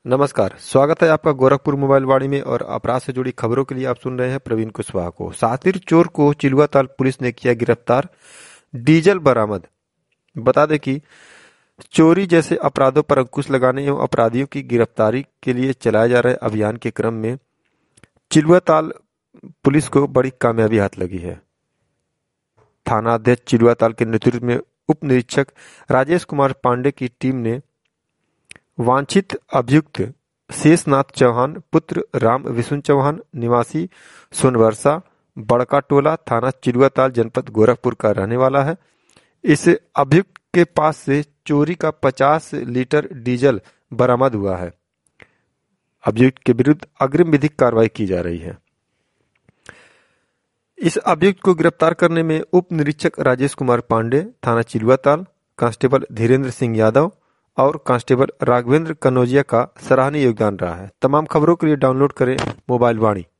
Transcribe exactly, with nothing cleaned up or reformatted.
नमस्कार, स्वागत है आपका गोरखपुर मोबाइल वाणी में। और अपराध से जुड़ी खबरों के लिए आप सुन रहे हैं प्रवीण कुशवाहा को। सातिर चोर को चिलुआताल पुलिस ने किया गिरफ्तार, डीजल बरामद। बता दें कि चोरी जैसे अपराधों पर अंकुश लगाने एवं अपराधियों की गिरफ्तारी के लिए चलाए जा रहे अभियान के क्रम में चिलुआताल पुलिस को बड़ी कामयाबी हाथ लगी है। थानाध्यक्ष चिलुआताल के नेतृत्व में उप निरीक्षक राजेश कुमार पांडे की टीम ने वांछित अभियुक्त शेषनाथ चौहान पुत्र राम विष्णु चौहान निवासी सोनवर्षा बड़का टोला थाना चिलुआताल जनपद गोरखपुर का रहने वाला है। इस अभियुक्त के पास से चोरी का पचास लीटर डीजल बरामद हुआ है। अभियुक्त के विरुद्ध अग्रिम विधिक कार्रवाई की जा रही है। इस अभियुक्त को गिरफ्तार करने में उप निरीक्षक राजेश कुमार पांडे, थाना चिलुआताल, कांस्टेबल धीरेन्द्र सिंह यादव और कांस्टेबल राघवेंद्र कनौजिया का सराहनीय योगदान रहा है। तमाम खबरों के लिए डाउनलोड करें मोबाइल वाणी।